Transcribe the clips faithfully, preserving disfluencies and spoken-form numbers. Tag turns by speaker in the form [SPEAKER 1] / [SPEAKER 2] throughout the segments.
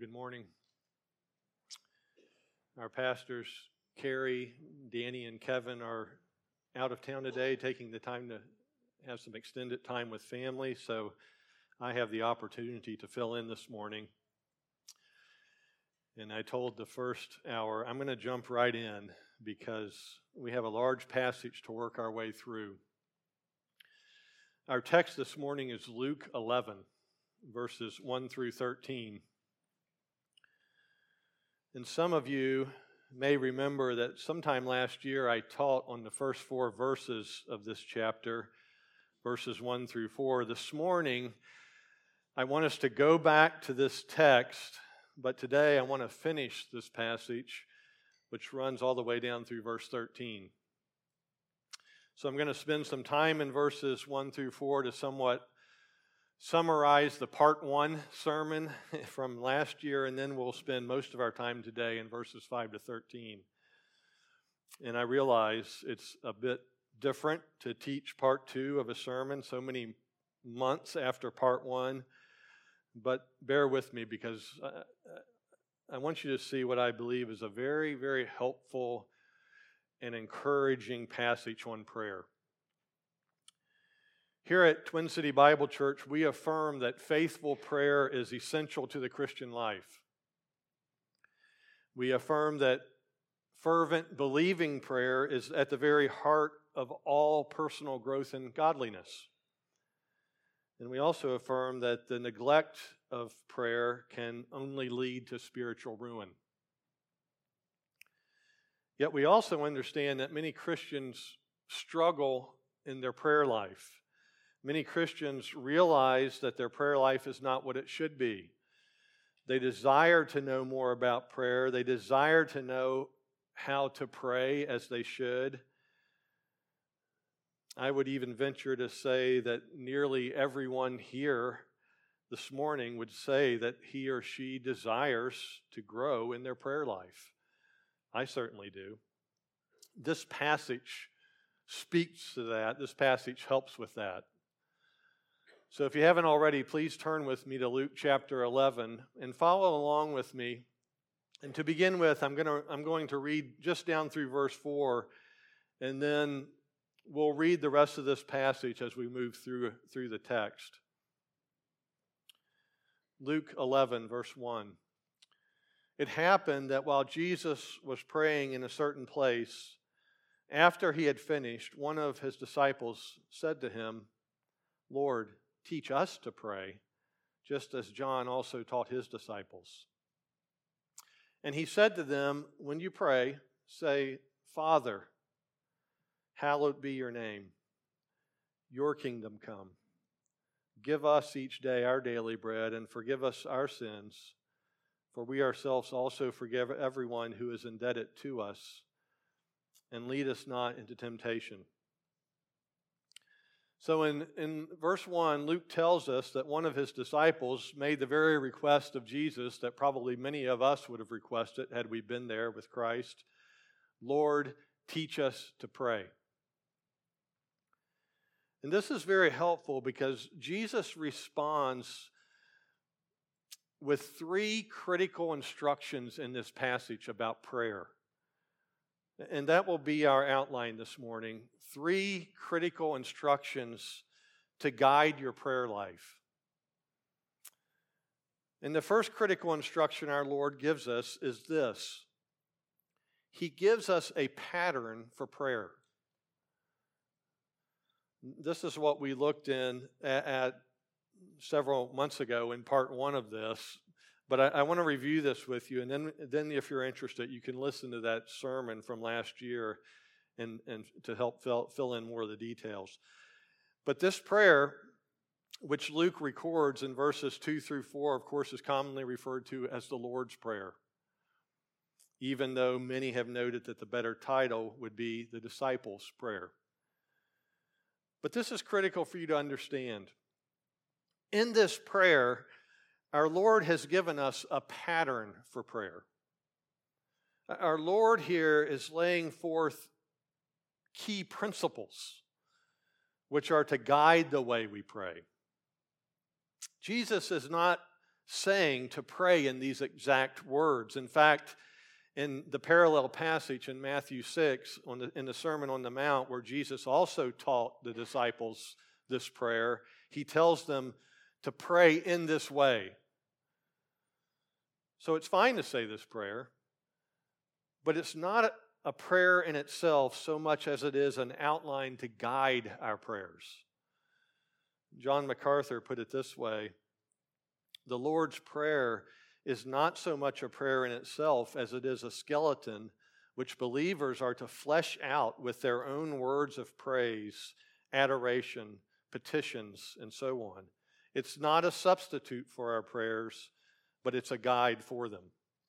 [SPEAKER 1] Good morning. Our pastors, Carrie, Danny, and Kevin, are out of town today, taking the time to have some extended time with family, so I have the opportunity to fill in this morning. And I told the first hour, I'm going to jump right in because we have a large passage to work our way through. Our text this morning is Luke eleven, verses one through thirteen. And some of you may remember that sometime last year I taught on the first four verses of this chapter, verses one through four. This morning, I want us to go back to this text, but today I want to finish this passage, which runs all the way down through verse thirteen. So I'm going to spend some time in verses one through four to somewhat summarize the part one sermon from last year, and then we'll spend most of our time today in verses five to thirteen. And I realize it's a bit different to teach part two of a sermon so many months after part one, but bear with me because I, I want you to see what I believe is a very, very helpful and encouraging passage on prayer. Here at Twin City Bible Church, we affirm that faithful prayer is essential to the Christian life. We affirm that fervent, believing prayer is at the very heart of all personal growth and godliness. And we also affirm that the neglect of prayer can only lead to spiritual ruin. Yet we also understand that many Christians struggle in their prayer life. Many Christians realize that their prayer life is not what it should be. They desire to know more about prayer. They desire to know how to pray as they should. I would even venture to say that nearly everyone here this morning would say that he or she desires to grow in their prayer life. I certainly do. This passage speaks to that. This passage helps with that. So if you haven't already, please turn with me to Luke chapter eleven and follow along with me. And to begin with, I'm going to, I'm going to read just down through verse four, and then we'll read the rest of this passage as we move through, through the text. Luke eleven, verse one. It happened that while Jesus was praying in a certain place, after he had finished, one of his disciples said to him, "Lord, teach us to pray, just as John also taught his disciples." And he said to them, "When you pray, say, 'Father, hallowed be your name. Your kingdom come. Give us each day our daily bread, and forgive us our sins, for we ourselves also forgive everyone who is indebted to us. And lead us not into temptation.'" So in, in verse one, Luke tells us that one of his disciples made the very request of Jesus that probably many of us would have requested had we been there with Christ. "Lord, teach us to pray." And this is very helpful because Jesus responds with three critical instructions in this passage about prayer. And that will be our outline this morning. Three critical instructions to guide your prayer life. And the first critical instruction our Lord gives us is this. He gives us a pattern for prayer. This is what we looked in at, at several months ago in part one of this. But I, I want to review this with you, and then, then if you're interested, you can listen to that sermon from last year and, and to help fill, fill in more of the details. But this prayer, which Luke records in verses two through four, of course, is commonly referred to as the Lord's Prayer, even though many have noted that the better title would be the Disciples' Prayer. But this is critical for you to understand. In this prayer, our Lord has given us a pattern for prayer. Our Lord here is laying forth key principles which are to guide the way we pray. Jesus is not saying to pray in these exact words. In fact, in the parallel passage in Matthew six, on the, in the Sermon on the Mount, where Jesus also taught the disciples this prayer, he tells them to pray in this way. So it's fine to say this prayer, but it's not a prayer in itself so much as it is an outline to guide our prayers. John MacArthur put it this way: the Lord's Prayer is not so much a prayer in itself as it is a skeleton which believers are to flesh out with their own words of praise, adoration, petitions, and so on. It's not a substitute for our prayers, but it's a guide for them.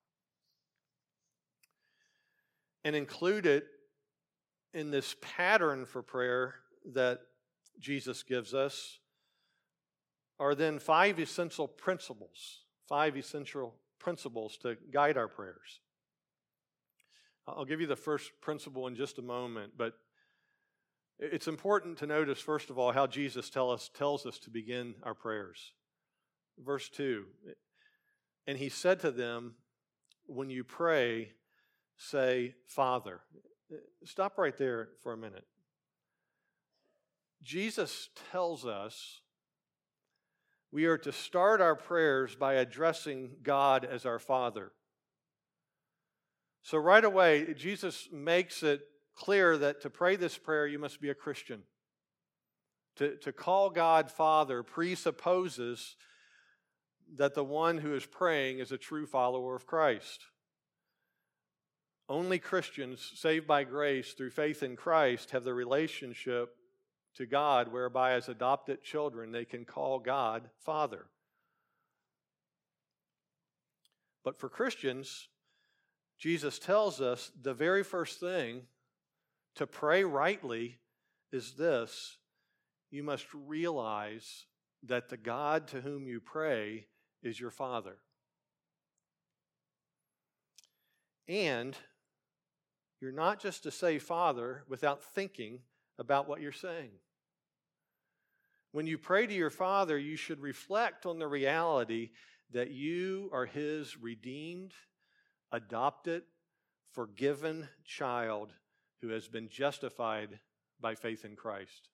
[SPEAKER 1] And included in this pattern for prayer that Jesus gives us are then five essential principles, five essential principles to guide our prayers. I'll give you the first principle in just a moment, but it's important to notice, first of all, how Jesus tell us, tells us to begin our prayers. Verse two, and he said to them, when you pray, say, Father. Stop right there for a minute. Jesus tells us we are to start our prayers by addressing God as our Father. So right away, Jesus makes it clear that to pray this prayer, you must be a Christian. To, to call God Father presupposes that the one who is praying is a true follower of Christ. Only Christians saved by grace through faith in Christ have the relationship to God whereby as adopted children they can call God Father. But for Christians, Jesus tells us the very first thing to pray rightly is this: you must realize that the God to whom you pray is your Father. And you're not just to say Father without thinking about what you're saying. When you pray to your Father, you should reflect on the reality that you are His redeemed, adopted, forgiven child who has been justified by faith in Christ.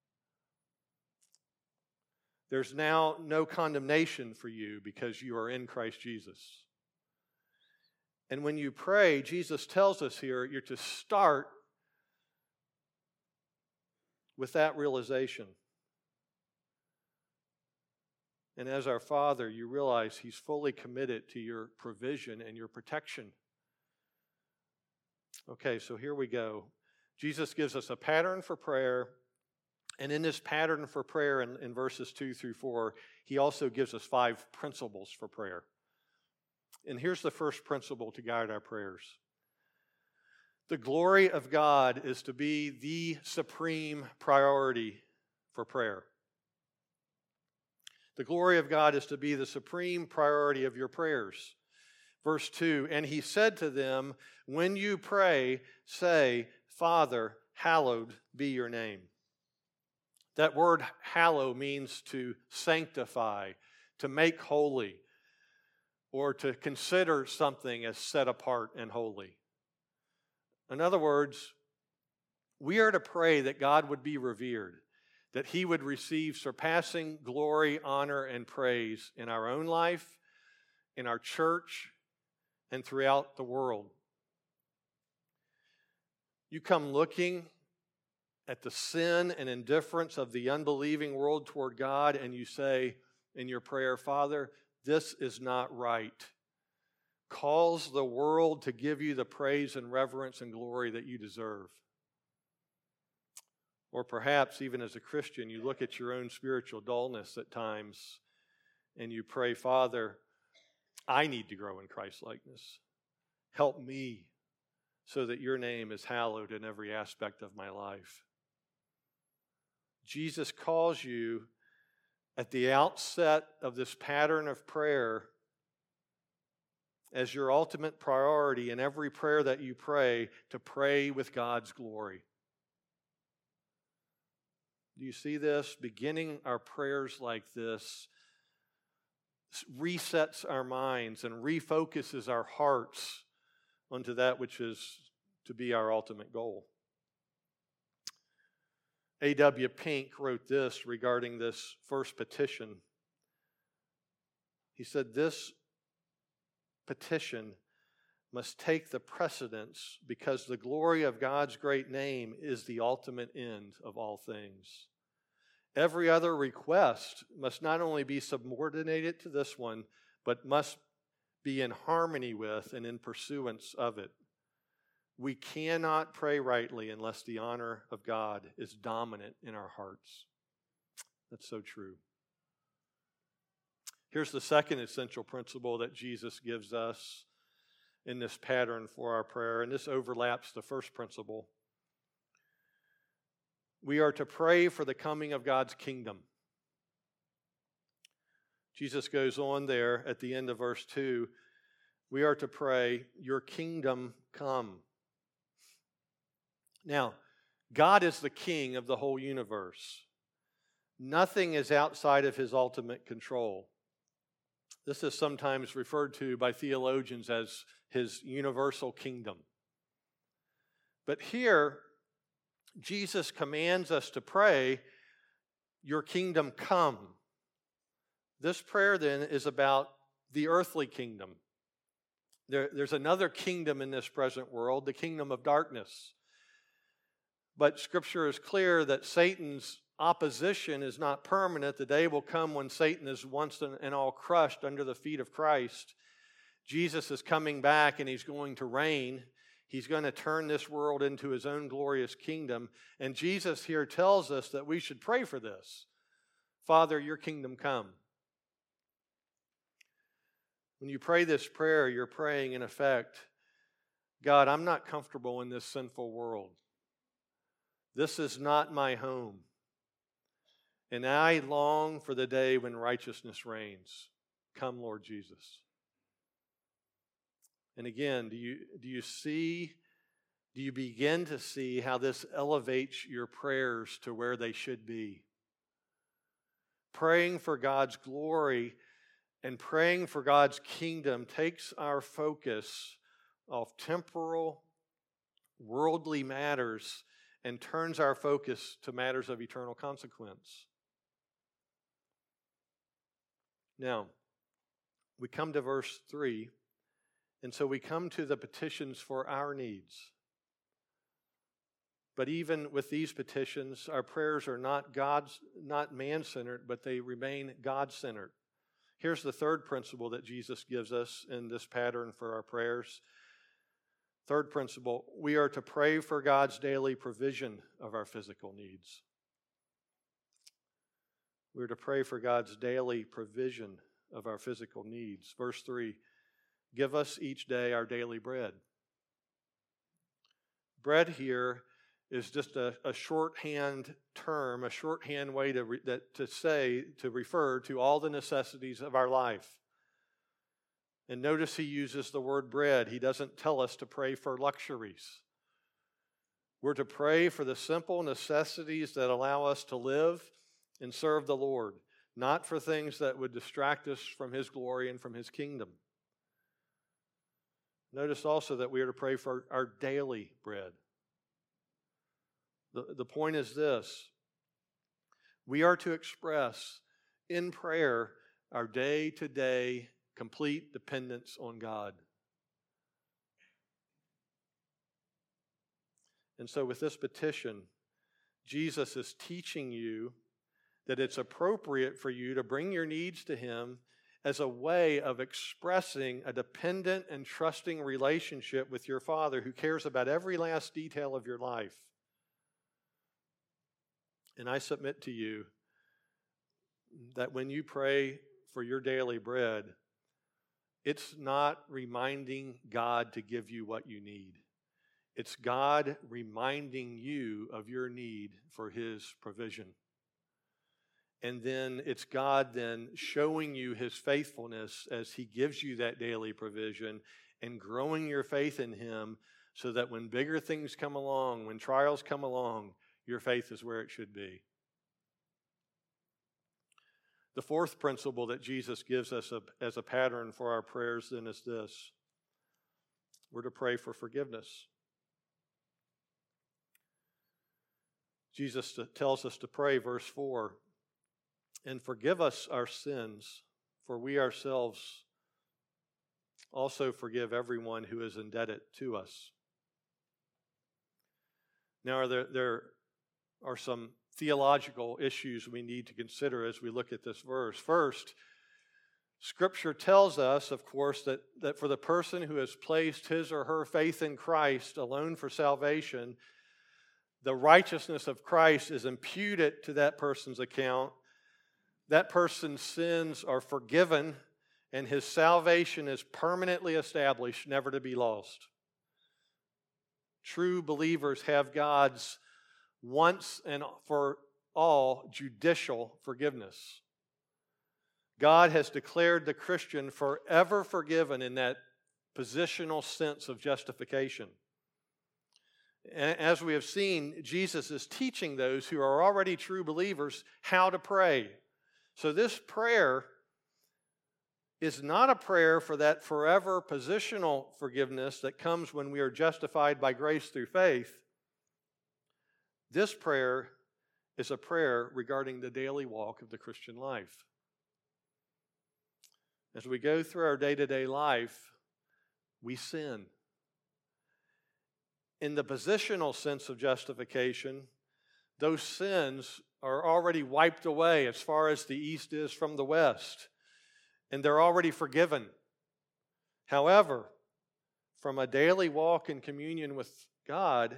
[SPEAKER 1] There's now no condemnation for you because you are in Christ Jesus. And when you pray, Jesus tells us here, you're to start with that realization. And as our Father, you realize He's fully committed to your provision and your protection. Okay, so here we go. Jesus gives us a pattern for prayer, and in this pattern for prayer in, in verses two through four, He also gives us five principles for prayer. And here's the first principle to guide our prayers. The glory of God is to be the supreme priority for prayer. The glory of God is to be the supreme priority of your prayers. Verse two, and He said to them, when you pray, say, Father, hallowed be your name. That word hallow means to sanctify, to make holy, or to consider something as set apart and holy. In other words, we are to pray that God would be revered, that He would receive surpassing glory, honor, and praise in our own life, in our church, and throughout the world. You come looking at the sin and indifference of the unbelieving world toward God, and you say in your prayer, Father, this is not right. Calls the world to give you the praise and reverence and glory that you deserve. Or perhaps even as a Christian, you look at your own spiritual dullness at times and you pray, Father, I need to grow in Christ-likeness. Help me so that your name is hallowed in every aspect of my life. Jesus calls you at the outset of this pattern of prayer as your ultimate priority in every prayer that you pray to pray with God's glory. Do you see this? Beginning our prayers like this resets our minds and refocuses our hearts onto that which is to be our ultimate goal. A W Pink wrote this regarding this first petition. He said, "This petition must take the precedence because the glory of God's great name is the ultimate end of all things. Every other request must not only be subordinated to this one, but must be in harmony with and in pursuance of it. We cannot pray rightly unless the honor of God is dominant in our hearts." That's so true. Here's the second essential principle that Jesus gives us in this pattern for our prayer, and this overlaps the first principle. We are to pray for the coming of God's kingdom. Jesus goes on there at the end of verse two. We are to pray, "Your kingdom come." Now, God is the king of the whole universe. Nothing is outside of his ultimate control. This is sometimes referred to by theologians as his universal kingdom. But here, Jesus commands us to pray, "Your kingdom come." This prayer then is about the earthly kingdom. There, there's another kingdom in this present world, the kingdom of darkness. But Scripture is clear that Satan's opposition is not permanent. The day will come when Satan is once and all crushed under the feet of Christ. Jesus is coming back and he's going to reign. He's going to turn this world into his own glorious kingdom. And Jesus here tells us that we should pray for this. "Father, your kingdom come." When you pray this prayer, you're praying in effect, "God, I'm not comfortable in this sinful world. This is not my home. And I long for the day when righteousness reigns. Come, Lord Jesus." And again, do you, do you see, do you begin to see how this elevates your prayers to where they should be? Praying for God's glory and praying for God's kingdom takes our focus off temporal, worldly matters and turns our focus to matters of eternal consequence. Now, we come to verse three, and so we come to the petitions for our needs. But even with these petitions, our prayers are not God's, not man-centered, but they remain God-centered. Here's the third principle that Jesus gives us in this pattern for our prayers. Third principle, we are to pray for God's daily provision of our physical needs. We're to pray for God's daily provision of our physical needs. Verse three, "Give us each day our daily bread." Bread here is just a, a shorthand term, a shorthand way to, re, that, to say, to refer to all the necessities of our life. And notice he uses the word bread. He doesn't tell us to pray for luxuries. We're to pray for the simple necessities that allow us to live and serve the Lord, not for things that would distract us from his glory and from his kingdom. Notice also that we are to pray for our daily bread. The, the point is this: we are to express in prayer our day-to-day complete dependence on God. And so with this petition, Jesus is teaching you that it's appropriate for you to bring your needs to him as a way of expressing a dependent and trusting relationship with your Father who cares about every last detail of your life. And I submit to you that when you pray for your daily bread, it's not reminding God to give you what you need. It's God reminding you of your need for his provision. And then it's God then showing you his faithfulness as he gives you that daily provision and growing your faith in him so that when bigger things come along, when trials come along, your faith is where it should be. The fourth principle that Jesus gives us a, as a pattern for our prayers then is this. We're to pray for forgiveness. Jesus tells us to pray, verse four, and forgive us our sins, for we ourselves also forgive everyone who is indebted to us. Now, there, there are some theological issues we need to consider as we look at this verse. First, Scripture tells us, of course, that, that for the person who has placed his or her faith in Christ alone for salvation, the righteousness of Christ is imputed to that person's account. That person's sins are forgiven, and his salvation is permanently established, never to be lost. True believers have God's once and for all judicial forgiveness. God has declared the Christian forever forgiven in that positional sense of justification. As we have seen, Jesus is teaching those who are already true believers how to pray. So this prayer is not a prayer for that forever positional forgiveness that comes when we are justified by grace through faith. This prayer is a prayer regarding the daily walk of the Christian life. As we go through our day-to-day life, we sin. In the positional sense of justification, those sins are already wiped away as far as the east is from the west, and they're already forgiven. However, from a daily walk in communion with God,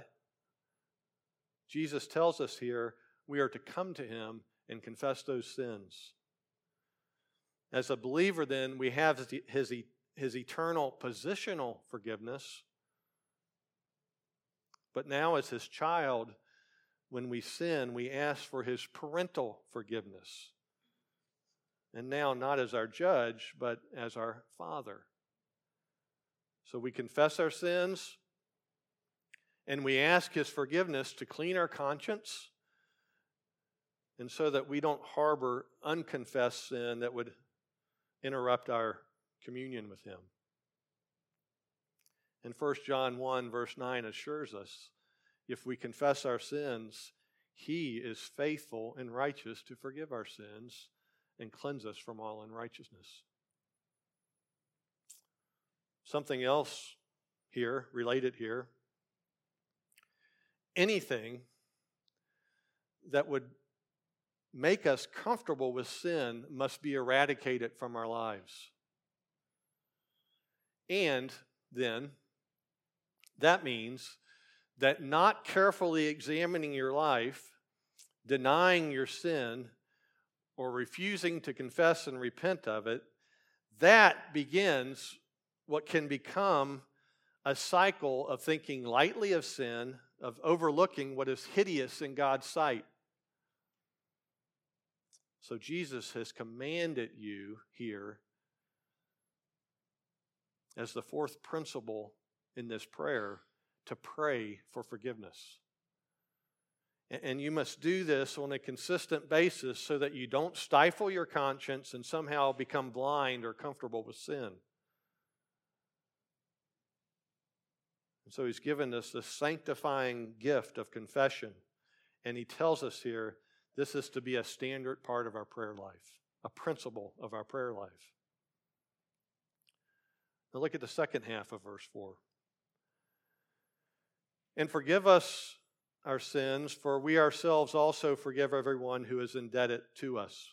[SPEAKER 1] Jesus tells us here we are to come to Him and confess those sins. As a believer, then, we have his, his, his eternal positional forgiveness. But now, as His child, when we sin, we ask for His parental forgiveness. And now, not as our judge, but as our Father. So we confess our sins, and we ask His forgiveness to clean our conscience, and so that we don't harbor unconfessed sin that would interrupt our communion with Him. And First John one, verse nine assures us, if we confess our sins, He is faithful and righteous to forgive our sins and cleanse us from all unrighteousness. Something else here, related here. Anything that would make us comfortable with sin must be eradicated from our lives. And then, that means that not carefully examining your life, denying your sin, or refusing to confess and repent of it, that begins what can become a cycle of thinking lightly of sin, of overlooking what is hideous in God's sight. So Jesus has commanded you here as the fourth principle in this prayer to pray for forgiveness. And you must do this on a consistent basis so that you don't stifle your conscience and somehow become blind or comfortable with sin. And so He's given us the sanctifying gift of confession. And He tells us here this is to be a standard part of our prayer life, a principle of our prayer life. Now look at the second half of verse four. And forgive us our sins, for we ourselves also forgive everyone who is indebted to us.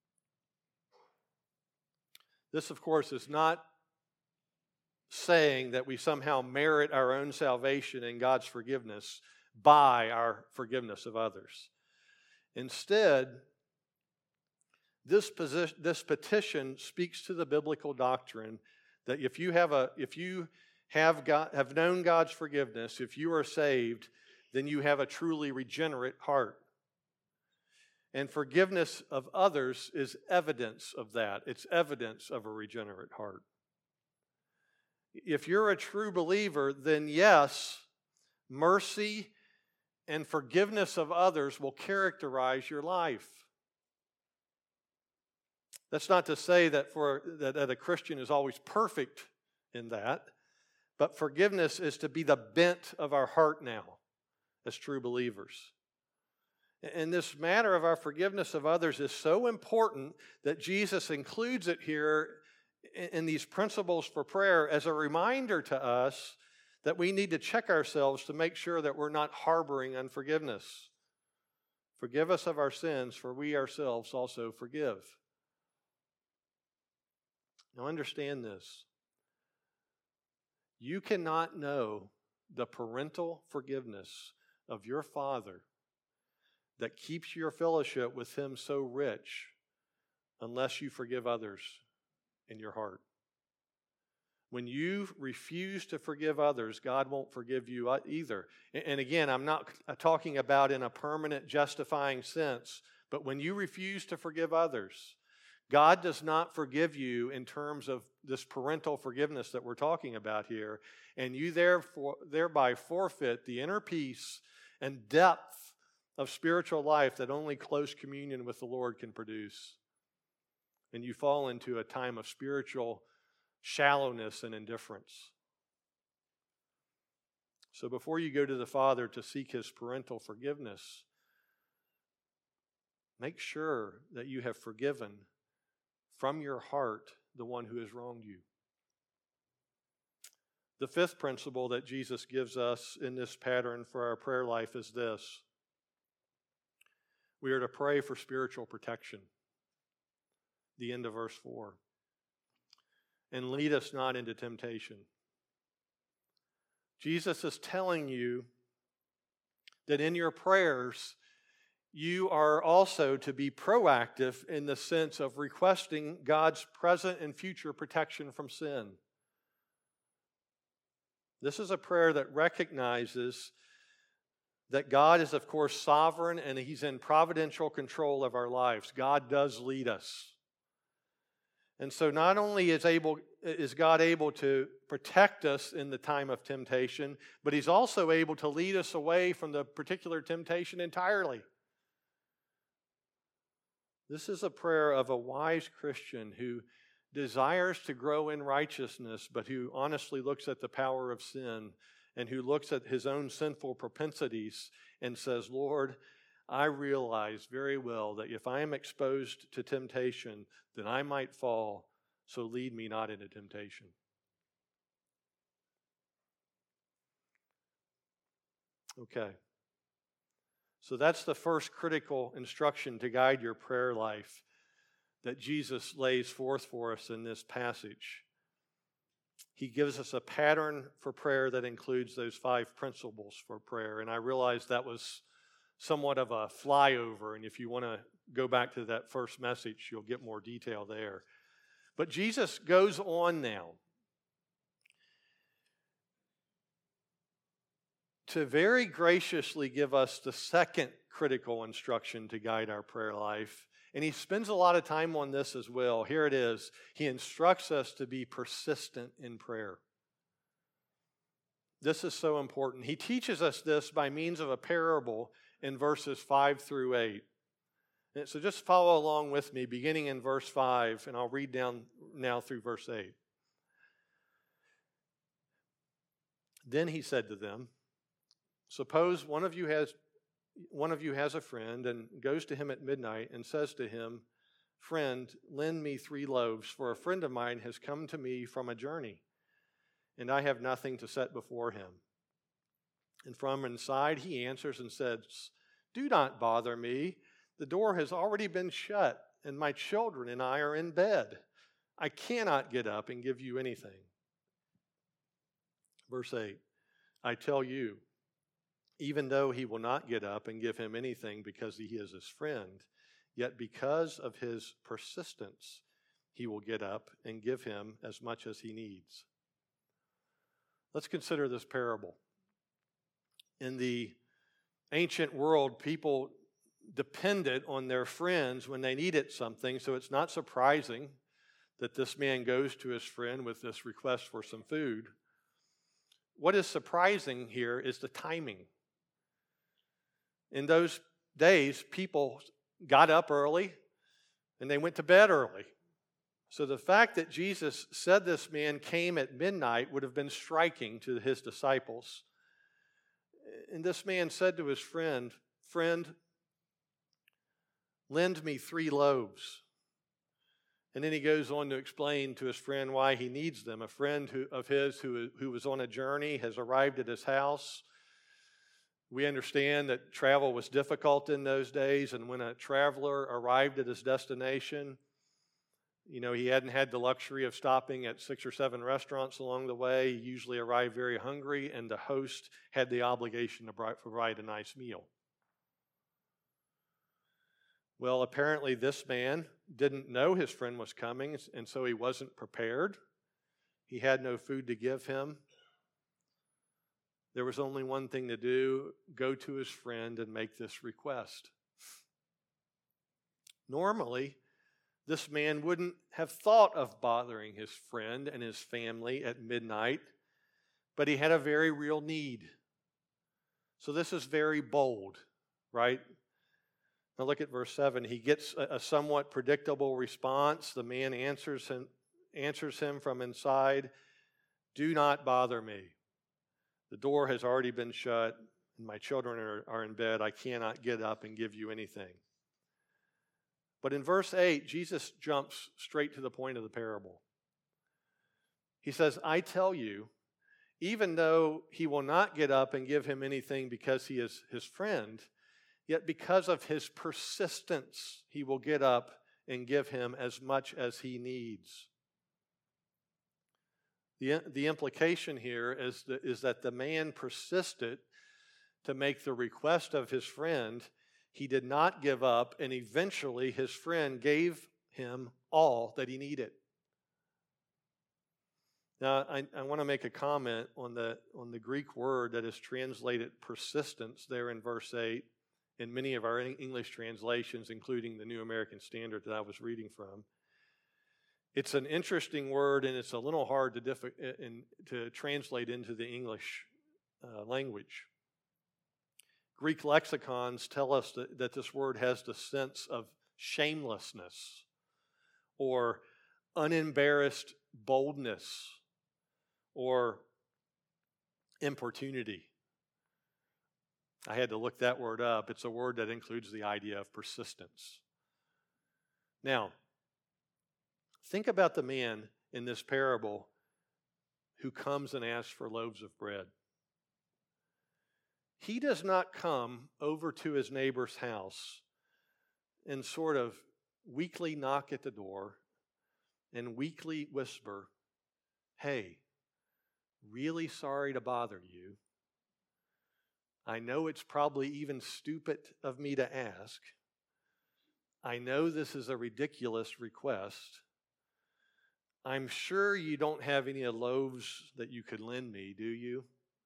[SPEAKER 1] This, of course, is not saying that we somehow merit our own salvation and God's forgiveness by our forgiveness of others. Instead, this, position, this petition speaks to the biblical doctrine that if you have a, if you have God, have known God's forgiveness, if you are saved, then you have a truly regenerate heart. And forgiveness of others is evidence of that. It's evidence of a regenerate heart. If you're a true believer, then yes, mercy and forgiveness of others will characterize your life. That's not to say that, for, that, that a Christian is always perfect in that, but forgiveness is to be the bent of our heart now as true believers. And this matter of our forgiveness of others is so important that Jesus includes it here in these principles for prayer as a reminder to us that we need to check ourselves to make sure that we're not harboring unforgiveness. Forgive us of our sins, for we ourselves also forgive. Now understand this. You cannot know the parental forgiveness of your Father that keeps your fellowship with Him so rich unless you forgive others in your heart. When you refuse to forgive others, God won't forgive you either. And again, I'm not talking about in a permanent justifying sense, but when you refuse to forgive others, God does not forgive you in terms of this parental forgiveness that we're talking about here, and you therefore thereby forfeit the inner peace and depth of spiritual life that only close communion with the Lord can produce. And you fall into a time of spiritual shallowness and indifference. So before you go to the Father to seek His parental forgiveness, make sure that you have forgiven from your heart the one who has wronged you. The fifth principle that Jesus gives us in this pattern for our prayer life is this. We are to pray for spiritual protection. The end of verse four. And lead us not into temptation. Jesus is telling you that in your prayers, you are also to be proactive in the sense of requesting God's present and future protection from sin. This is a prayer that recognizes that God is, of course, sovereign and He's in providential control of our lives. God does lead us. And so not only is, able, is God able to protect us in the time of temptation, but He's also able to lead us away from the particular temptation entirely. This is a prayer of a wise Christian who desires to grow in righteousness, but who honestly looks at the power of sin and who looks at his own sinful propensities and says, Lord, I realize very well that if I am exposed to temptation, then I might fall, so lead me not into temptation. Okay. So that's the first critical instruction to guide your prayer life that Jesus lays forth for us in this passage. He gives us a pattern for prayer that includes those five principles for prayer. And I realize that was somewhat of a flyover, and if you want to go back to that first message, you'll get more detail there. But Jesus goes on now to very graciously give us the second critical instruction to guide our prayer life. And he spends a lot of time on this as well. Here it is. He instructs us to be persistent in prayer. This is so important. He teaches us this by means of a parable in verses five through eight. And so just follow along with me, beginning in verse five, and I'll read down now through verse eight. Then he said to them, suppose one of you has one of you has a friend and goes to him at midnight and says to him, friend, lend me three loaves, for a friend of mine has come to me from a journey, and I have nothing to set before him. And from inside he answers and says, do not bother me. The door has already been shut, and my children and I are in bed. I cannot get up and give you anything. Verse eight, I tell you, even though he will not get up and give him anything because he is his friend, yet because of his persistence, he will get up and give him as much as he needs. Let's consider this parable. In the ancient world, people depended on their friends when they needed something, so it's not surprising that this man goes to his friend with this request for some food. What is surprising here is the timing. In those days, people got up early and they went to bed early. So the fact that Jesus said this man came at midnight would have been striking to his disciples. And this man said to his friend, "Friend, lend me three loaves." And then he goes on to explain to his friend why he needs them. A friend who, of his who, who was on a journey has arrived at his house. We understand that travel was difficult in those days, and when a traveler arrived at his destination, you know, he hadn't had the luxury of stopping at six or seven restaurants along the way. He usually arrived very hungry, and the host had the obligation to provide a nice meal. Well, apparently this man didn't know his friend was coming, and so he wasn't prepared. He had no food to give him. There was only one thing to do: go to his friend and make this request. Normally, this man wouldn't have thought of bothering his friend and his family at midnight, but he had a very real need. So this is very bold, right? Now look at verse seven. He gets a, a somewhat predictable response. The man answers him, answers him from inside, "Do not bother me. The door has already been shut, and my children are, are in bed. I cannot get up and give you anything." But in verse eight, Jesus jumps straight to the point of the parable. He says, "I tell you, even though he will not get up and give him anything because he is his friend, yet because of his persistence, he will get up and give him as much as he needs." The, the implication here is that, is that the man persisted to make the request of his friend. He did not give up, and eventually his friend gave him all that he needed. Now, I, I want to make a comment on the, on the Greek word that is translated persistence there in verse eight in many of our English translations, including the New American Standard that I was reading from. It's an interesting word, and it's a little hard to, diff- in, to translate into the English uh, language. Greek lexicons tell us that, that this word has the sense of shamelessness or unembarrassed boldness or importunity. I had to look that word up. It's a word that includes the idea of persistence. Now, think about the man in this parable who comes and asks for loaves of bread. He does not come over to his neighbor's house and sort of weakly knock at the door and weakly whisper, "Hey, really sorry to bother you. I know it's probably even stupid of me to ask. I know this is a ridiculous request. I'm sure you don't have any loaves that you could lend me, do you?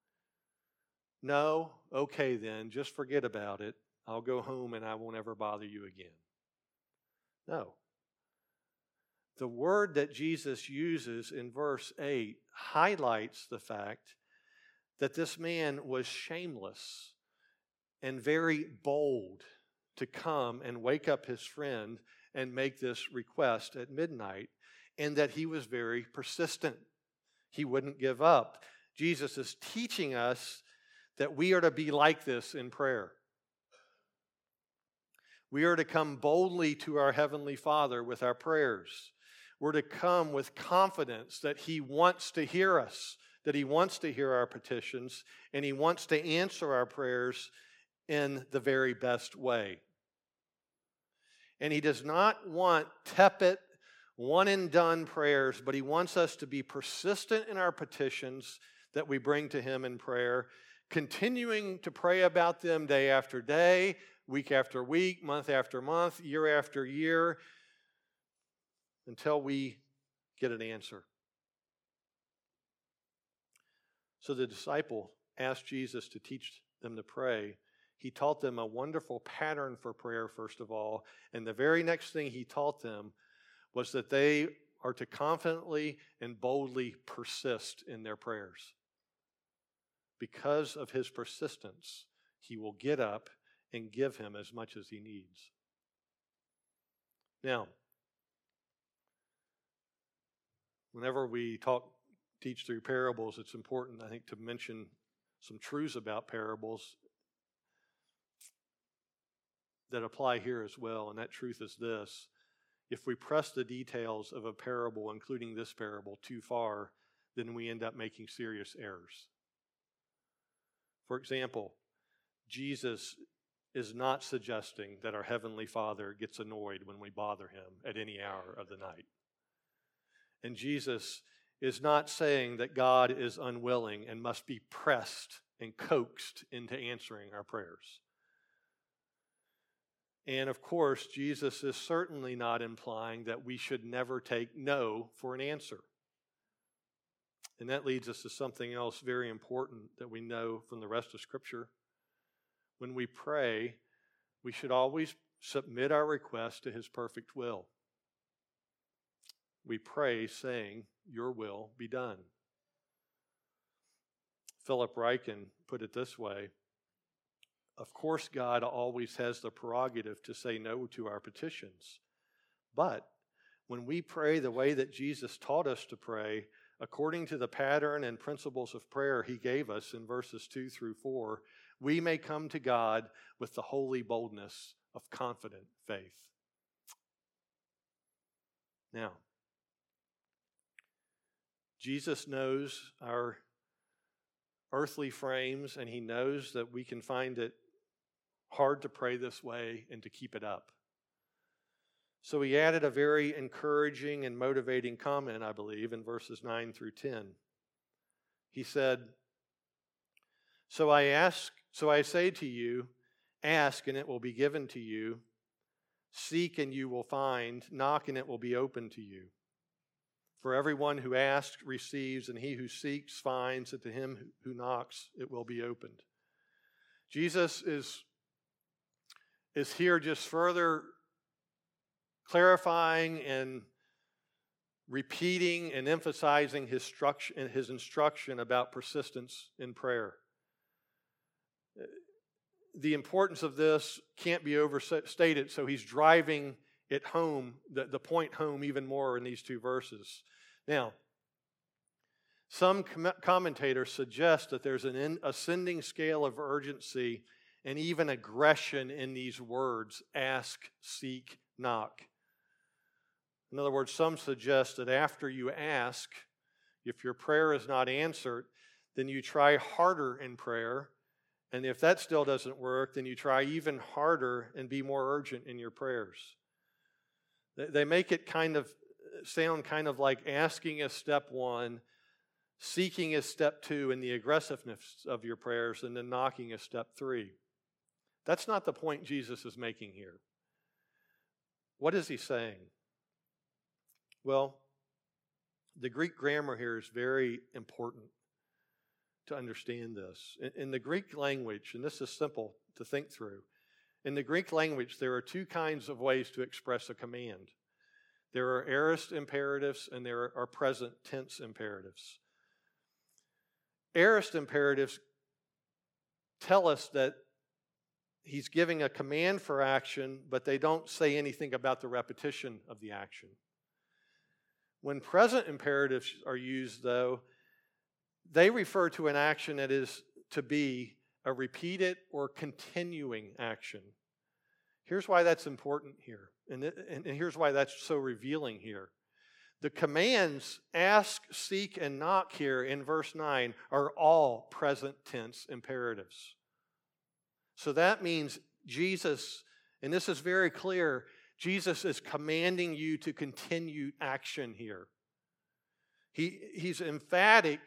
[SPEAKER 1] No? Okay then, just forget about it. I'll go home and I won't ever bother you again." No. The word that Jesus uses in verse eight highlights the fact that this man was shameless and very bold to come and wake up his friend and make this request at midnight, and that he was very persistent. He wouldn't give up. Jesus is teaching us that we are to be like this in prayer. We are to come boldly to our Heavenly Father with our prayers. We're to come with confidence that He wants to hear us, that He wants to hear our petitions, and He wants to answer our prayers in the very best way. And He does not want tepid, one-and-done prayers, but He wants us to be persistent in our petitions that we bring to Him in prayer, continuing to pray about them day after day, week after week, month after month, year after year, until we get an answer. So the disciple asked Jesus to teach them to pray. He taught them a wonderful pattern for prayer, first of all, and the very next thing He taught them was that they are to confidently and boldly persist in their prayers. Because of His persistence, He will get up and give him as much as he needs. Now, whenever we talk, teach through parables, it's important, I think, to mention some truths about parables that apply here as well. And that truth is this: if we press the details of a parable, including this parable, too far, then we end up making serious errors. For example, Jesus is not suggesting that our Heavenly Father gets annoyed when we bother Him at any hour of the night. And Jesus is not saying that God is unwilling and must be pressed and coaxed into answering our prayers. And of course, Jesus is certainly not implying that we should never take no for an answer. And that leads us to something else very important that we know from the rest of Scripture. When we pray, we should always submit our request to His perfect will. We pray saying, "Your will be done." Philip Ryken put it this way: of course, God always has the prerogative to say no to our petitions. But when we pray the way that Jesus taught us to pray, according to the pattern and principles of prayer He gave us in verses two through four, we may come to God with the holy boldness of confident faith. Now, Jesus knows our earthly frames, and He knows that we can find it hard to pray this way and to keep it up. So He added a very encouraging and motivating comment, I believe, in verses nine through ten. He said, So I ask, so I say to you, ask and it will be given to you. Seek and you will find. Knock and it will be opened to you. For everyone who asks receives, and he who seeks finds, and to him who knocks it will be opened. Jesus is, is here just further clarifying and repeating and emphasizing his instruction, his instruction about persistence in prayer. The importance of this can't be overstated, so he's driving it home, the, the point home even more in these two verses. Now, some com- commentators suggest that there's an in, ascending scale of urgency and even aggression in these words: ask, seek, knock. In other words, some suggest that after you ask, if your prayer is not answered, then you try harder in prayer. And if that still doesn't work, then you try even harder and be more urgent in your prayers. They make it kind of sound kind of like asking is step one, seeking is step two, and the aggressiveness of your prayers, and then knocking is step three. That's not the point Jesus is making here. What is He saying? Well, the Greek grammar here is very important to understand this. In, in the Greek language, and this is simple to think through, in the Greek language, there are two kinds of ways to express a command. There are aorist imperatives and there are present tense imperatives. Aorist imperatives tell us that He's giving a command for action, but they don't say anything about the repetition of the action. When present imperatives are used, though, they refer to an action that is to be a repeated or continuing action. Here's why that's important here, and, and here's why that's so revealing here. The commands ask, seek, and knock here in verse nine are all present tense imperatives. So that means Jesus, and this is very clear, Jesus is commanding you to continue action here. He, he's emphatic,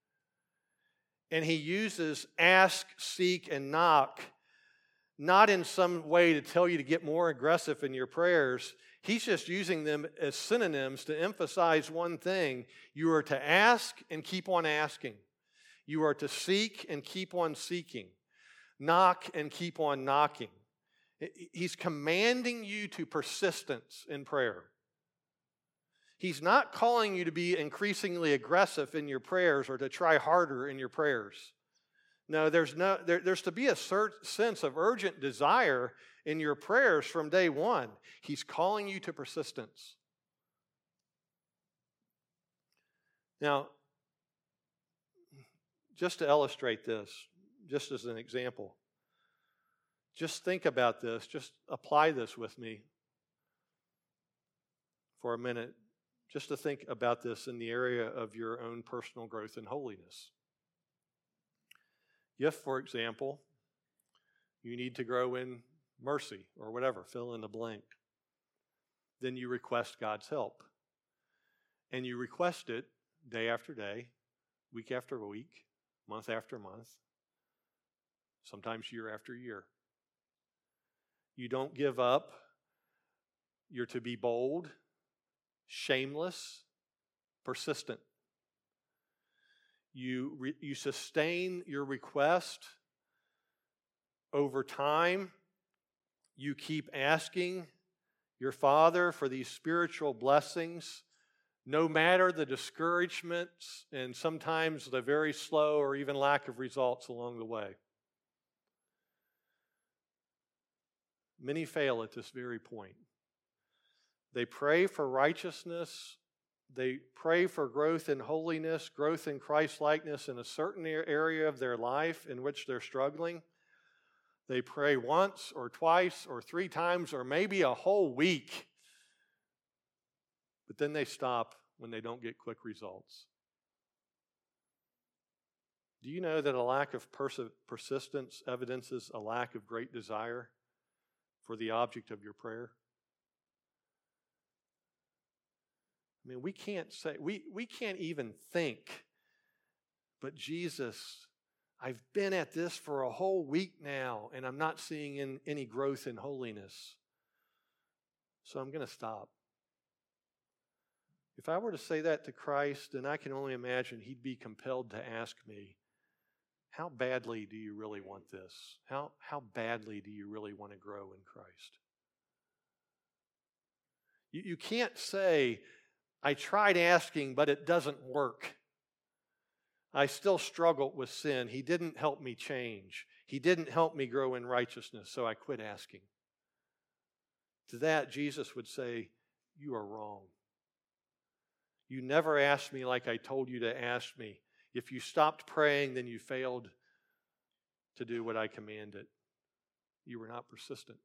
[SPEAKER 1] and He uses ask, seek, and knock not in some way to tell you to get more aggressive in your prayers. He's just using them as synonyms to emphasize one thing. You are to ask and keep on asking. You are to seek and keep on seeking. Knock and keep on knocking. He's commanding you to persistence in prayer. He's not calling you to be increasingly aggressive in your prayers or to try harder in your prayers. No, there's no there, there's to be a certain sense of urgent desire in your prayers from day one. He's calling you to persistence. Now, just to illustrate this, just as an example, just think about this, just apply this with me for a minute, just to think about this in the area of your own personal growth and holiness. If, for example, you need to grow in mercy or whatever, fill in the blank, then you request God's help. And you request it day after day, week after week, month after month, sometimes year after year. You don't give up. You're to be bold, shameless, persistent. You, re, you sustain your request over time. You keep asking your Father for these spiritual blessings, no matter the discouragements and sometimes the very slow or even lack of results along the way. Many fail at this very point. They pray for righteousness. They pray for growth in holiness, growth in Christ-likeness in a certain area of their life in which they're struggling. They pray once or twice or three times or maybe a whole week. But then they stop when they don't get quick results. Do you know that a lack of pers- persistence evidences a lack of great desire for the object of your prayer? I mean, we can't say, we, we can't even think, but Jesus, I've been at this for a whole week now, and I'm not seeing in, any growth in holiness. So I'm going to stop. If I were to say that to Christ, then I can only imagine he'd be compelled to ask me, how badly do you really want this? How, how badly do you really want to grow in Christ? You, you can't say, I tried asking, but it doesn't work. I still struggle with sin. He didn't help me change. He didn't help me grow in righteousness, so I quit asking. To that, Jesus would say, you are wrong. You never asked me like I told you to ask me. If you stopped praying, then you failed to do what I commanded. You were not persistent.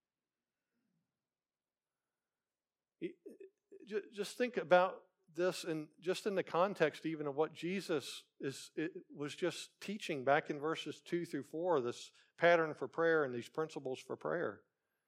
[SPEAKER 1] Just think about this, and just in the context even of what Jesus is it was just teaching back in verses two through four, this pattern for prayer and these principles for prayer.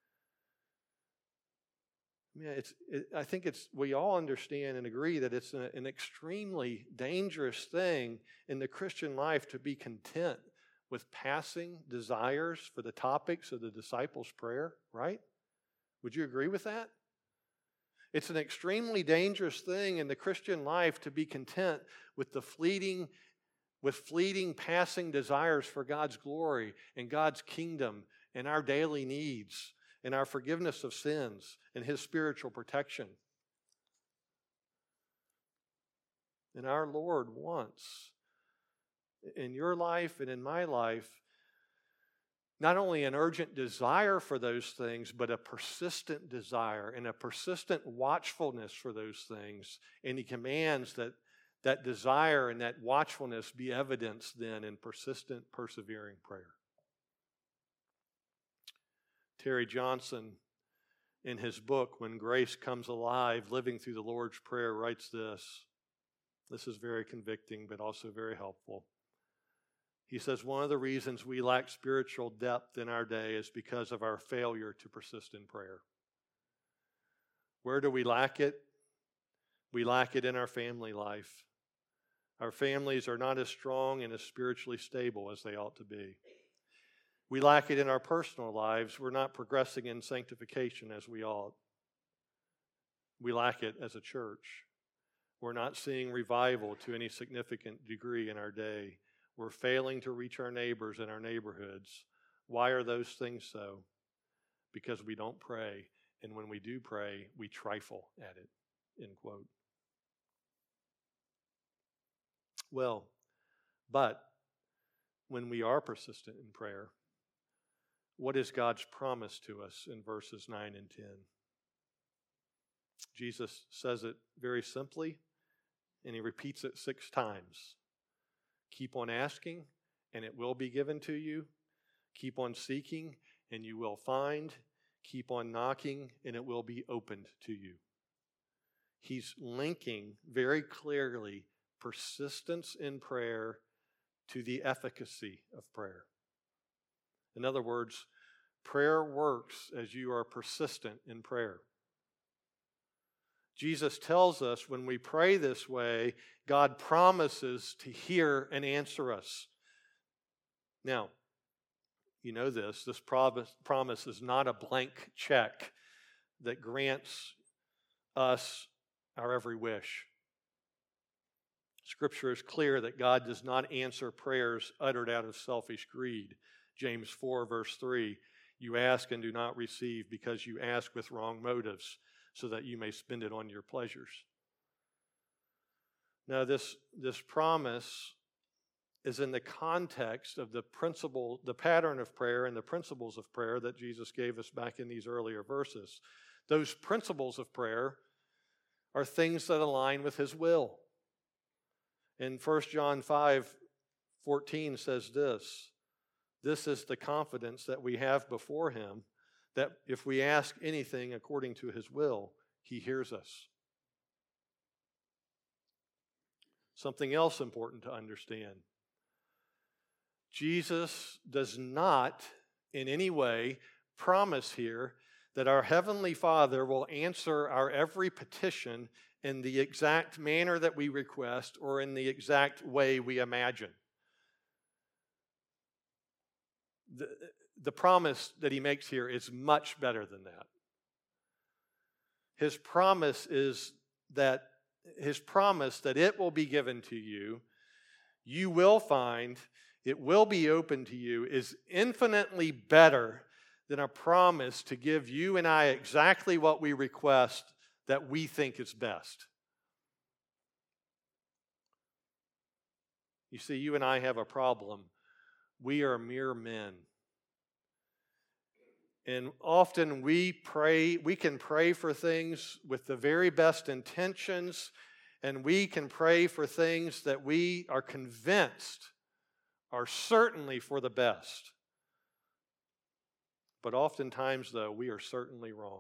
[SPEAKER 1] Yeah, it's. It, I think it's. We all understand and agree that it's a, an extremely dangerous thing in the Christian life to be content with passing desires for the topics of the disciples' prayer. Right? Would you agree with that? It's an extremely dangerous thing in the Christian life to be content with the fleeting, with fleeting, passing desires for God's glory and God's kingdom and our daily needs and our forgiveness of sins and His spiritual protection. And our Lord wants, in your life and in my life, not only an urgent desire for those things, but a persistent desire and a persistent watchfulness for those things. And He commands that that desire and that watchfulness be evidenced then in persistent, persevering prayer. Terry Johnson, in his book, When Grace Comes Alive, Living Through the Lord's Prayer, writes this. This is very convicting, but also very helpful. He says, one of the reasons we lack spiritual depth in our day is because of our failure to persist in prayer. Where do we lack it? We lack it in our family life. Our families are not as strong and as spiritually stable as they ought to be. We lack it in our personal lives. We're not progressing in sanctification as we ought. We lack it as a church. We're not seeing revival to any significant degree in our day. We're failing to reach our neighbors in our neighborhoods. Why are those things so? Because we don't pray, and when we do pray, we trifle at it, end quote. Well, but when we are persistent in prayer, what is God's promise to us in verses nine and ten? Jesus says it very simply and he repeats it six times. Keep on asking, and it will be given to you. Keep on seeking, and you will find. Keep on knocking, and it will be opened to you. He's linking very clearly persistence in prayer to the efficacy of prayer. In other words, prayer works as you are persistent in prayer. Jesus tells us when we pray this way, God promises to hear and answer us. Now, you know this, this promise, promise is not a blank check that grants us our every wish. Scripture is clear that God does not answer prayers uttered out of selfish greed. James four, verse three, you ask and do not receive because you ask with wrong motives, so that you may spend it on your pleasures. Now, this, this promise is in the context of the principle, the pattern of prayer and the principles of prayer that Jesus gave us back in these earlier verses. Those principles of prayer are things that align with His will. And First John five fourteen says this, this is the confidence that we have before Him, that if we ask anything according to His will, He hears us. Something else important to understand. Jesus does not in any way promise here that our Heavenly Father will answer our every petition in the exact manner that we request or in the exact way we imagine. The, the promise that He makes here is much better than that. His promise is that His promise that it will be given to you, you will find, it will be open to you, is infinitely better than a promise to give you and I exactly what we request that we think is best. You see, you and I have a problem. We are mere men. And often we pray, we can pray for things with the very best intentions, and we can pray for things that we are convinced are certainly for the best. But oftentimes, though, we are certainly wrong.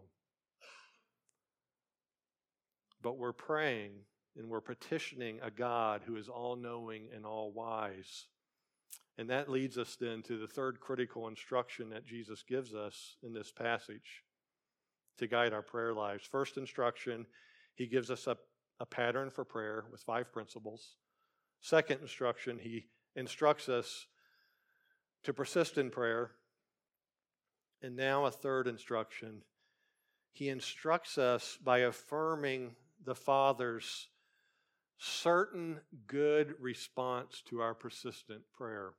[SPEAKER 1] But we're praying and we're petitioning a God who is all-knowing and all-wise. And that leads us then to the third critical instruction that Jesus gives us in this passage to guide our prayer lives. First instruction, He gives us a, a pattern for prayer with five principles. Second instruction, He instructs us to persist in prayer. And now a third instruction, He instructs us by affirming the Father's certain good response to our persistent prayer.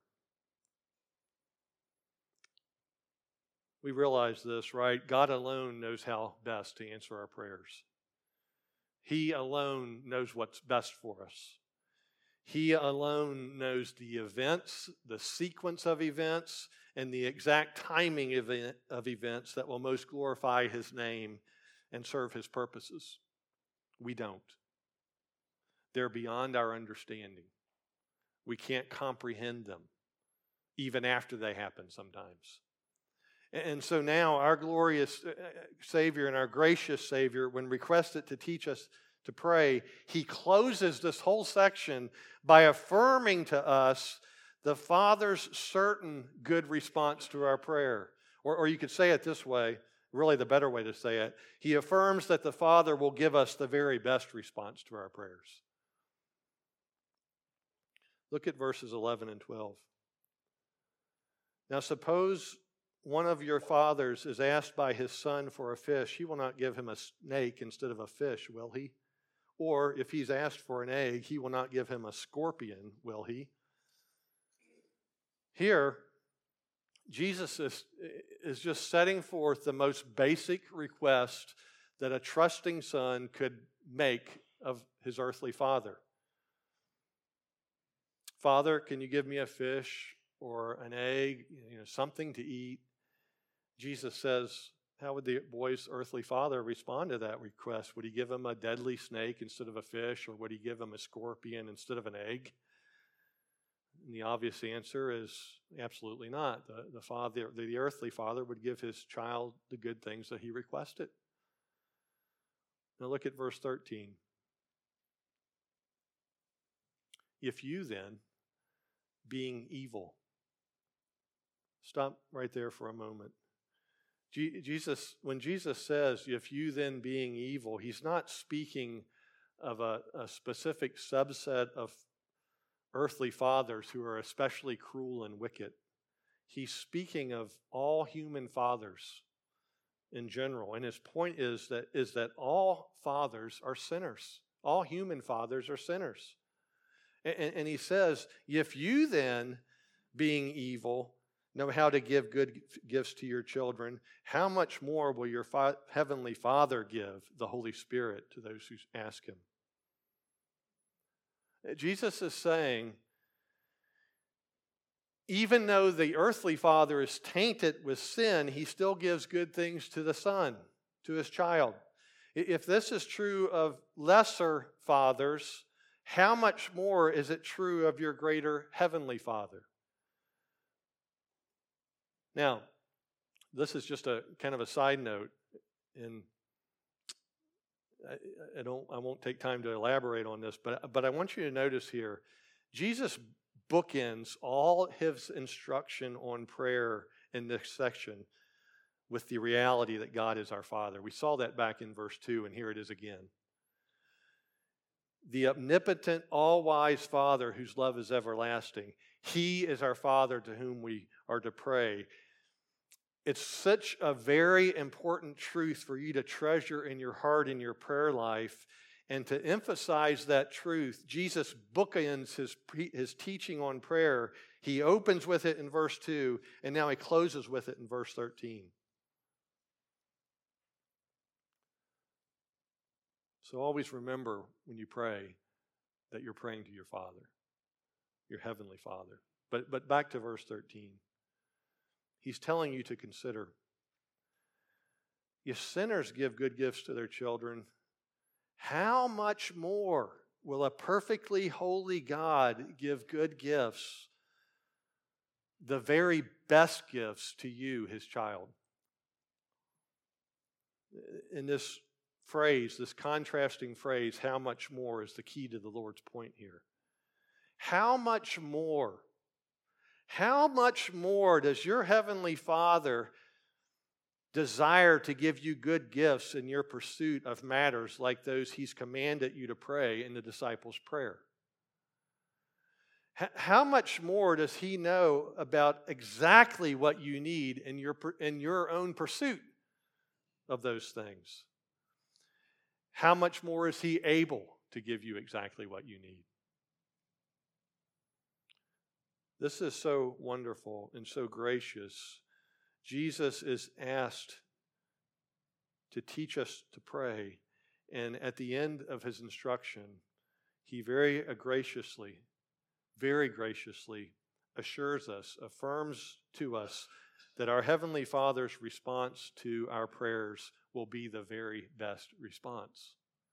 [SPEAKER 1] We realize this, right? God alone knows how best to answer our prayers. He alone knows what's best for us. He alone knows the events, the sequence of events, and the exact timing of, of events that will most glorify His name and serve His purposes. We don't. They're beyond our understanding. We can't comprehend them, even after they happen sometimes. And so now our glorious Savior and our gracious Savior, when requested to teach us to pray, He closes this whole section by affirming to us the Father's certain good response to our prayer. Or, or you could say it this way, really the better way to say it. He affirms that the Father will give us the very best response to our prayers. Look at verses eleven and twelve. Now suppose one of your fathers is asked by his son for a fish. He will not give him a snake instead of a fish, will he? Or if he's asked for an egg, he will not give him a scorpion, will he? Here, Jesus is, is just setting forth the most basic request that a trusting son could make of his earthly father. Father, can you give me a fish or an egg, you know, something to eat? Jesus says, How would the boy's earthly father respond to that request? Would he give him a deadly snake instead of a fish, or would he give him a scorpion instead of an egg? And the obvious answer is absolutely not. The, the father, the, the earthly father would give his child the good things that he requested. Now look at verse thirteen. If you then, being evil, stop right there for a moment. Je- Jesus, when Jesus says, if you then being evil, he's not speaking of a, a specific subset of earthly fathers who are especially cruel and wicked. He's speaking of all human fathers in general. And his point is that, is that all fathers are sinners. All human fathers are sinners. And, and he says, if you then, being evil, know how to give good gifts to your children, how much more will your fa- heavenly Father give the Holy Spirit to those who ask him? Jesus is saying, even though the earthly father is tainted with sin, he still gives good things to the son, to his child. If this is true of lesser fathers, how much more is it true of your greater heavenly Father? Now, this is just a kind of a side note, and I, I don't, I won't take time to elaborate on this, but, but I want you to notice here, Jesus bookends all his instruction on prayer in this section with the reality that God is our Father. We saw that back in verse two, and here it is again. The omnipotent, all-wise Father whose love is everlasting. He is our Father to whom we are to pray. It's such a very important truth for you to treasure in your heart, in your prayer life. And to emphasize that truth, Jesus bookends his, his teaching on prayer. He opens with it in verse two, and now he closes with it in verse thirteen. So always remember when you pray that you're praying to your Father, your heavenly Father. But, but back to verse thirteen. He's telling you to consider, if sinners give good gifts to their children, how much more will a perfectly holy God give good gifts, the very best gifts to you, his child? In this phrase, this contrasting phrase, how much more, is the key to the Lord's point here. How much more? How much more does your heavenly Father desire to give you good gifts in your pursuit of matters like those he's commanded you to pray in the disciples' prayer? H- how much more does he know about exactly what you need in your, in your own pursuit of those things? How much more is he able to give you exactly what you need? This is so wonderful and so gracious. Jesus is asked to teach us to pray, and at the end of his instruction, he very graciously, very graciously assures us, affirms to us that our Heavenly Father's response to our prayers will be the very best response.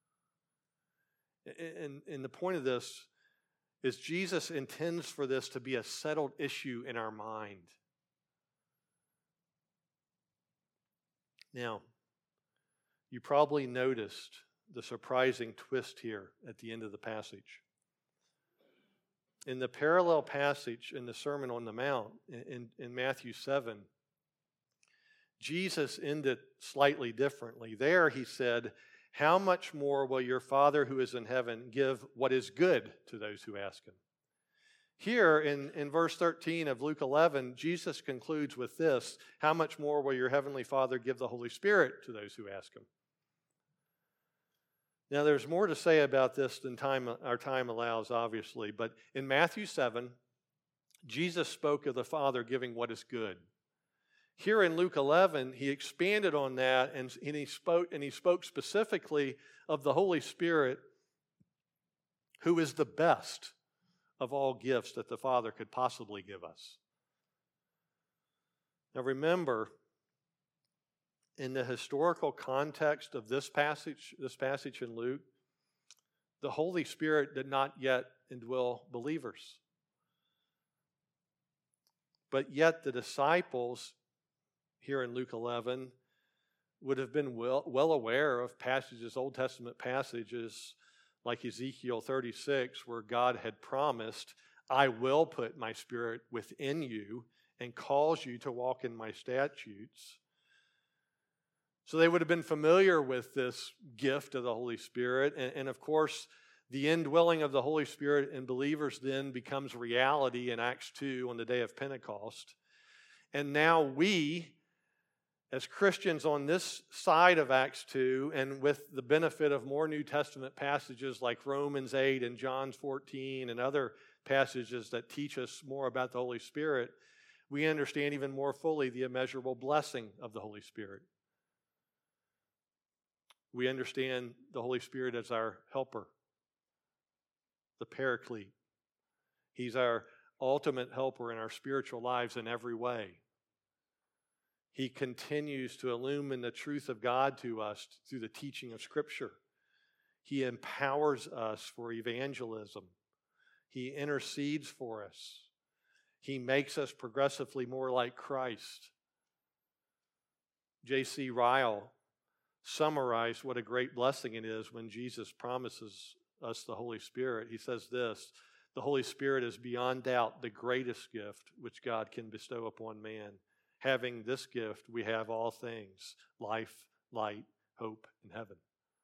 [SPEAKER 1] And, and the point of this is Jesus intends for this to be a settled issue in our mind. Now, you probably noticed the surprising twist here at the end of the passage. In the parallel passage in the Sermon on the Mount, in, in Matthew seven, Jesus ended slightly differently. There he said, how much more will your Father who is in heaven give what is good to those who ask him? Here in, in verse thirteen of Luke eleven, Jesus concludes with this, how much more will your heavenly Father give the Holy Spirit to those who ask him? Now there's more to say about this than time, our time allows, obviously, but in Matthew seven, Jesus spoke of the Father giving what is good. Here in Luke eleven, he expanded on that, and, and, he spoke, and he spoke specifically of the Holy Spirit, who is the best of all gifts that the Father could possibly give us. Now remember, in the historical context of this passage, this passage in Luke, the Holy Spirit did not yet indwell believers. But yet the disciples here in Luke eleven would have been well, well aware of passages, Old Testament passages like Ezekiel thirty-six, where God had promised, I will put my Spirit within you and cause you to walk in my statutes. So they would have been familiar with this gift of the Holy Spirit. And, and of course, the indwelling of the Holy Spirit in believers then becomes reality in Acts two on the day of Pentecost. And now we, as Christians on this side of Acts two, and with the benefit of more New Testament passages like Romans eight and John fourteen and other passages that teach us more about the Holy Spirit, we understand even more fully the immeasurable blessing of the Holy Spirit. We understand the Holy Spirit as our helper, the Paraclete. He's our ultimate helper in our spiritual lives in every way. He continues to illumine the truth of God to us through the teaching of Scripture. He empowers us for evangelism. He intercedes for us. He makes us progressively more like Christ. J C Ryle summarized what a great blessing it is when Jesus promises us the Holy Spirit. He says this, the Holy Spirit is beyond doubt the greatest gift which God can bestow upon man. Having this gift, we have all things, life, light, hope, and heaven.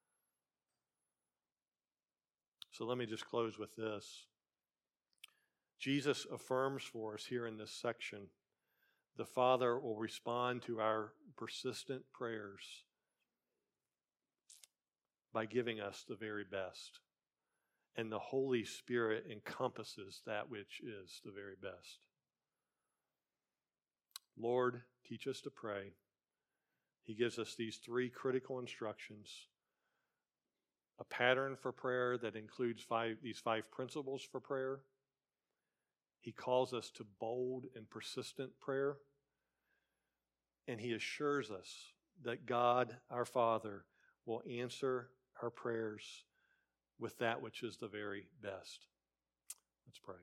[SPEAKER 1] So let me just close with this. Jesus affirms for us here in this section, the Father will respond to our persistent prayers by giving us the very best. And the Holy Spirit encompasses that which is the very best. Lord, teach us to pray. He gives us these three critical instructions. A pattern for prayer that includes five, these five principles for prayer. He calls us to bold and persistent prayer. And he assures us that God, our Father, will answer our prayers with that which is the very best. Let's pray.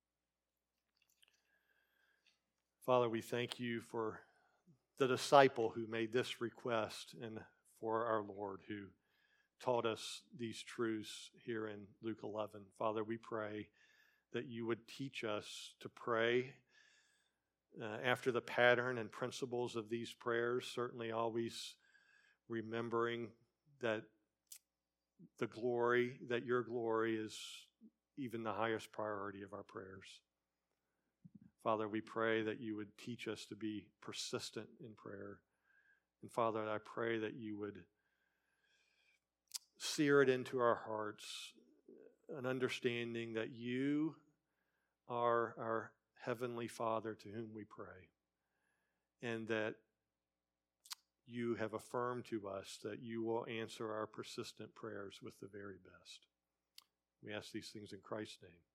[SPEAKER 1] Father, we thank you for the disciple who made this request and for our Lord who taught us these truths here in Luke eleven. Father, we pray that you would teach us to pray uh, after the pattern and principles of these prayers, certainly always remembering that the glory, that your glory is even the highest priority of our prayers. Father, we pray that you would teach us to be persistent in prayer. And Father, I pray that you would sear it into our hearts, an understanding that you are our heavenly Father to whom we pray, and that you have affirmed to us that you will answer our persistent prayers with the very best. We ask these things in Christ's name.